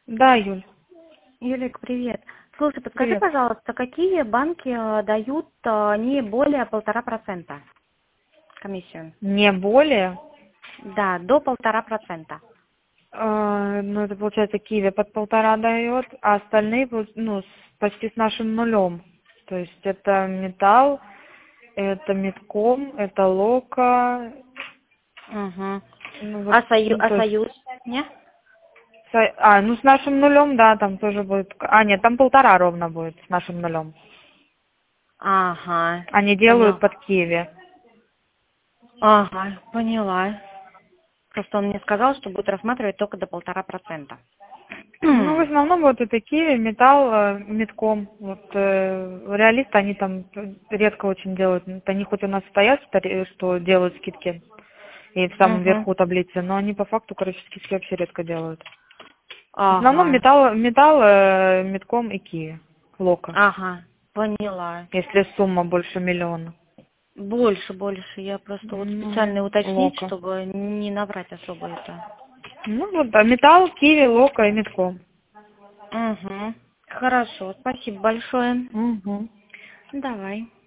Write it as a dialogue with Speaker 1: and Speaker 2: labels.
Speaker 1: Да, Юль,
Speaker 2: Юлик, привет. Слушай, подскажи,
Speaker 1: привет.
Speaker 2: пожалуйста, какие банки дают не более 1,5% комиссию?
Speaker 1: Не более?
Speaker 2: Да, до 1,5%.
Speaker 1: Ну, это получается Киви под 1,5 дает, а остальные, ну, почти с нашим нулем. То есть это Металл, это Метком, это Лока.
Speaker 2: Угу.
Speaker 1: Ну, вот,
Speaker 2: А,
Speaker 1: ну,
Speaker 2: а
Speaker 1: то есть,
Speaker 2: Союз? Не?
Speaker 1: ну, с нашим нулем, да, там тоже будет. А, нет, там 1,5 ровно будет с нашим нулем.
Speaker 2: Ага,
Speaker 1: Они делают
Speaker 2: поняла.
Speaker 1: под Киви.
Speaker 2: Ага, поняла. Просто он мне сказал, что будет рассматривать только до 1,5%.
Speaker 1: Ну, в основном вот это Киви, Металл, Метком. Вот реалисты, они там редко очень делают. Они хоть у нас стоят, что делают скидки и в самом
Speaker 2: Угу.
Speaker 1: верху таблицы, но они по факту, короче, скидки вообще редко делают. В основном
Speaker 2: Ага,
Speaker 1: металл, Метком и Киви. Лока.
Speaker 2: ага, поняла.
Speaker 1: Если сумма больше миллиона.
Speaker 2: Больше. Я просто вот
Speaker 1: Ну,
Speaker 2: специально уточнить,
Speaker 1: Лока.
Speaker 2: чтобы не наврать особо это.
Speaker 1: Ну, вот, да, Металл, Киви, Лока и Метком.
Speaker 2: Угу. Хорошо, спасибо большое.
Speaker 1: Угу.
Speaker 2: Давай.